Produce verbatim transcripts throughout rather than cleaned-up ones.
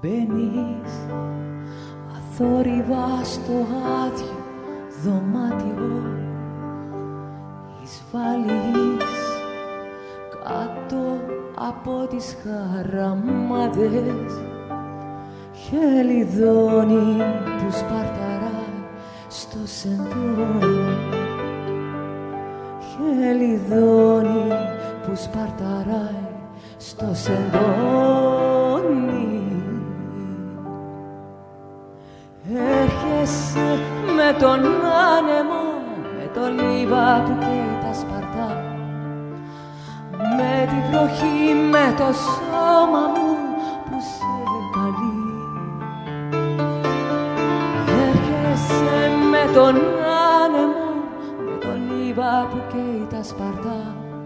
Μπαίνεις αθόρυβα στο άδειο δωμάτιο, εισβάλλεις κάτω από τις χαραμάδες, χελιδόνι που σπαρταράει στο σεντόνι, χελιδόνι που σπαρταράει στο σεντόνι. Έρχεσαι με τον άνεμο, με το λίβα που καίει τα σπαρτά, με τη βροχή, με το σώμα μου που σε καλεί. Έρχεσαι με τον άνεμο, με το λίβα που καίει τα σπαρτά,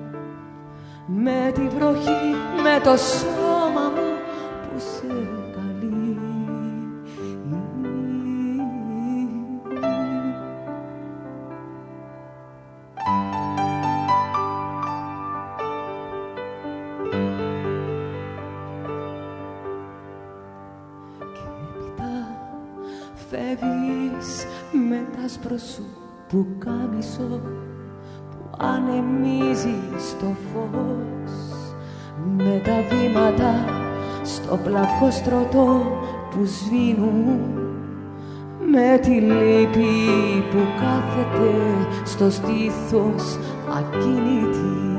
με τη βροχή, με το σώμα μου που σε καλεί. Φεύγεις με τ' άσπρο σου πουκάμισο που ανεμίζει στο φως, με τα βήματα στο πλακόστρωτο που σβήνουν, με τη λύπη που κάθεται στο στήθος ακίνητη,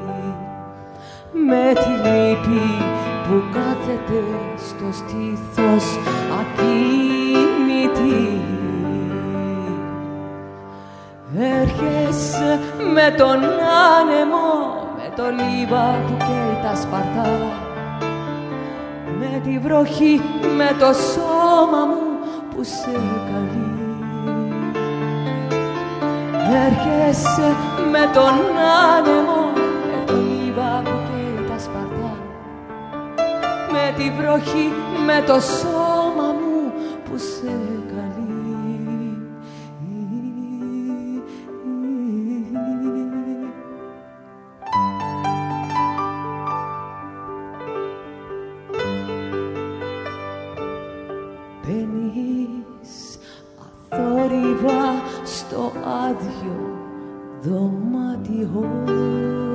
με τη λύπη που κάθεται στο στήθος ακίνητη. Έρχεσαι με τον άνεμο, με το λίβα που καίει τα σπαρτά, με τη βροχή, με το σώμα μου που σε καλεί. Έρχεσαι με τον άνεμο, με το λίβα που καίει τα σπαρτά, με τη βροχή, με το σώμα μου που σε καλεί. Μπαίνεις αθόρυβα στο άδειο δωμάτιο.